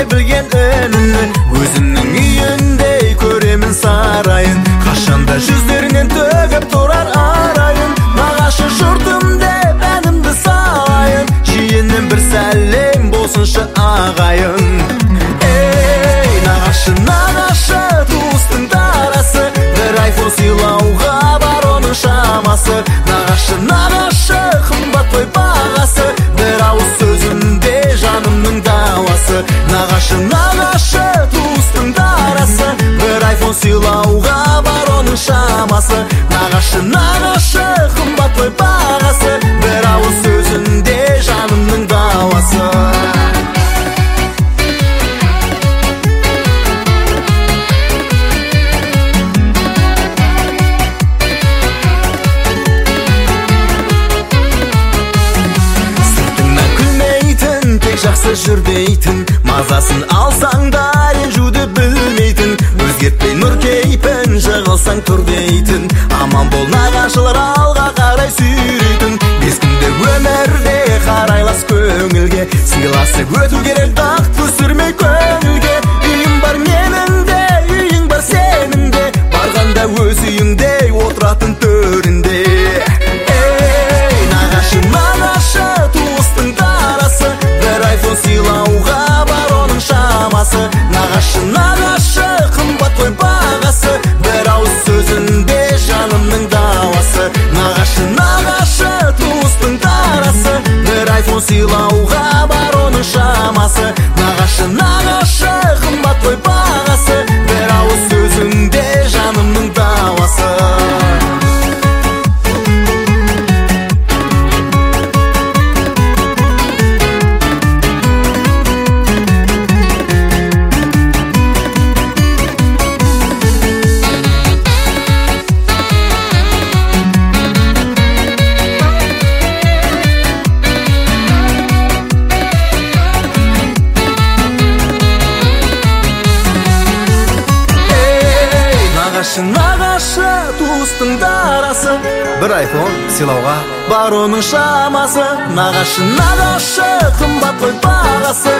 білген үнін, өзімнің үйіндей көремін сарайын, қашанда жүздерінен төгіп тұрар арайын. Нағашы жұртым деп әнімді салайын, жиенім бір сәлем болсыншы ағайын. Ей, нағашы, нағашы, туыстың тарасы, бір айфон сыйлауға бар оның шамасы. Нағашы, нағашы, қымбат қой бағасы, бір ауыз сөзінде жанымның дауасы. Нағашы, нағашы, туыстың тарасы, бір айфон сыйлауға бар оның шамасы. Нағашы, нағашы, қымбат қой бағасы, бір ауыз сөзінде жанымның дауасы. Жақсы жүр дейтін, мазасын алсаң да ренжуді білмейтін, өзгертпей нұр кейпін жығылсаң тұр дейтін. Аман бол нағашылар алға қарай сүйрейтін, бес күнде өмірде қарайлас көңілге, сыйласып өту керек дақ түсірмей көңілге. Үйім бар менің де, үйің бар сенің де, барғанда өз үйіңдей отыратын төрінде. Ей, нағашы, нағашы, туыстың тарасы, бір айфон сыйлауға бар оның шамасы. Нағашы, нағашы, қымбат қой бағасы, бір ауыз сөзінде жанымның дауасы. Нағашы, нағашы, туыстың тарасы, бір айфон сыйлауға бар оның шамасы. Нағашы, нағашы, қымбат қой бағасы, бір ауыз сөзінде жанымның дауасы. Нағашы, туыстың дарасы, бір айфон сыйлауға бар оның шамасы. Нағашы, нағашы, қымбат қой бағасы,